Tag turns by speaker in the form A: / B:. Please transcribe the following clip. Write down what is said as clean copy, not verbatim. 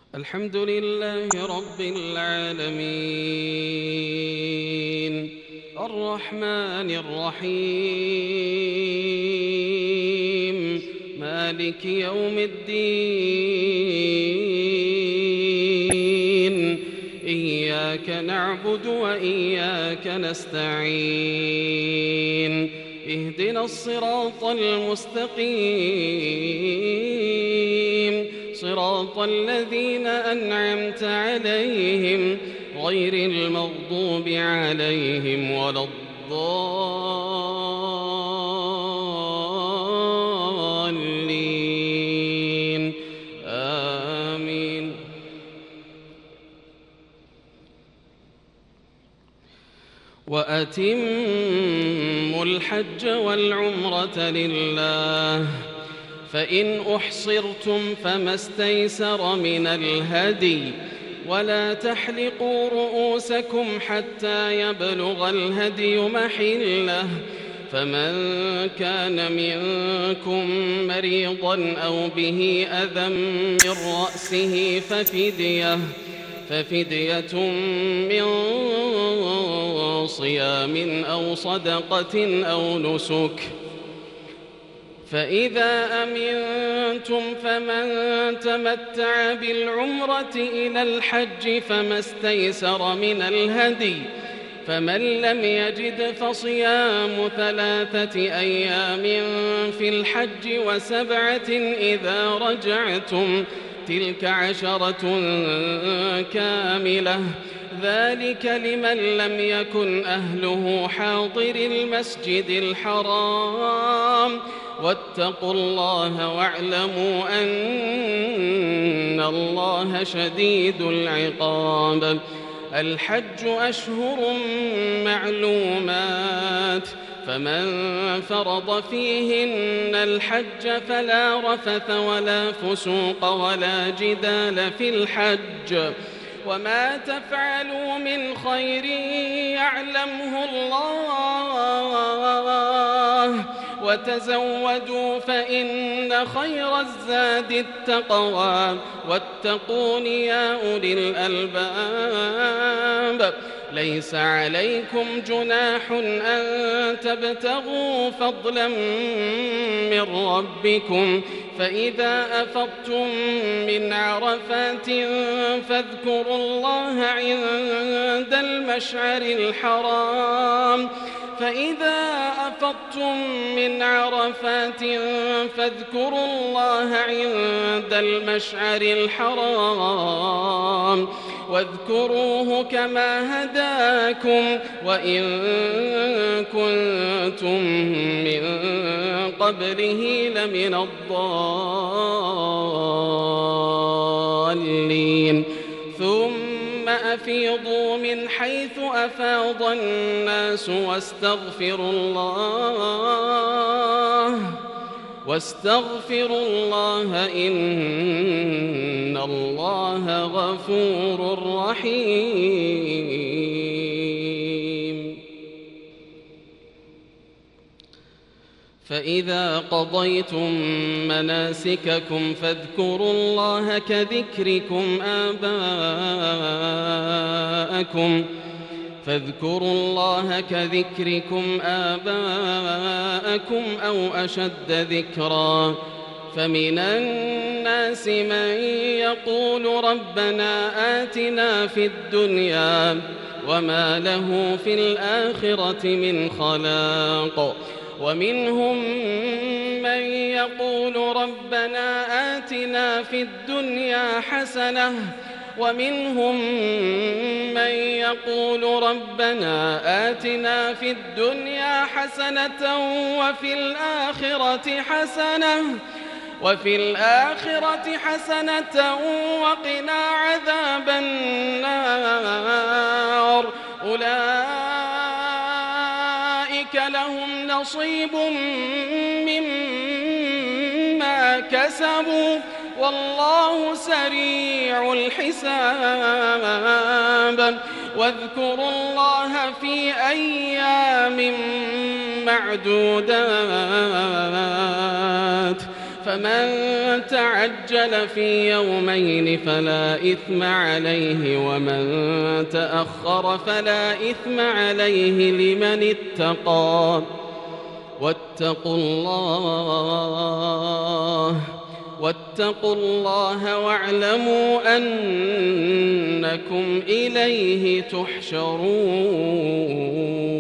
A: الحمد لله رب العالمين الرحمن الرحيم مالك يوم الدين إياك نعبد وإياك نستعين اهدنا الصراط المستقيم صراط الذين أنعمت عليهم غير المغضوب عليهم ولا الضالين آمين. وأتموا الحج والعمرة لله فإن أحصرتم فما استيسر من الهدي ولا تحلقوا رؤوسكم حتى يبلغ الهدي محله فمن كان منكم مريضا أو به أذى من رأسه ففدية من صيام أو صدقة أو نسك فإذا أمنتم فمن تمتع بالعمرة إلى الحج فما استيسر من الهدي فمن لم يجد فصيام 3 أيام في الحج و7 إذا رجعتم تلك 10 كاملة ذلك لمن لم يكن أهله حاضر المسجد الحرام واتقوا الله واعلموا أن الله شديد العقاب. الحج أشهر معلومات فمن فرض فيهن الحج فلا رفث ولا فسوق ولا جدال في الحج وما تفعلوا من خير يعلمه الله وتزودوا فإن خير الزاد التقوى واتقون يا أولي الألباب. ليس عليكم جناح أن تبتغوا فضلا من ربكم فإذا أفضتم من عرفات فاذكروا الله عند المشعر الحرام فاذكروا الله عند المشعر الحرام واذكروه كما هداكم وإن كنتم من قبله لمن الضالين. ثم أفيضوا من حيث أفاض الناس واستغفروا الله إن الله غفور رحيم. فإذا قضيتم مناسككم فاذكروا الله كذكركم آباءكم أو أشد ذكرا فمن الناس من يقول ربنا آتنا في الدنيا وما له في الآخرة من خلاق ومنهم من يقول ربنا آتنا في الدنيا حسنة ومنهم من يقول ربنا آتنا في الدنيا حسنة وفي الآخرة حسنة وقنا عذاب النار أولئك لهم نصيب مما كسبوا والله سريع الحساب. واذكروا الله في أيام معدودات فمن تعجل في يومين فلا إثم عليه ومن تأخر فلا إثم عليه لمن اتقى واتقوا الله واعلموا أنكم إليه تحشرون.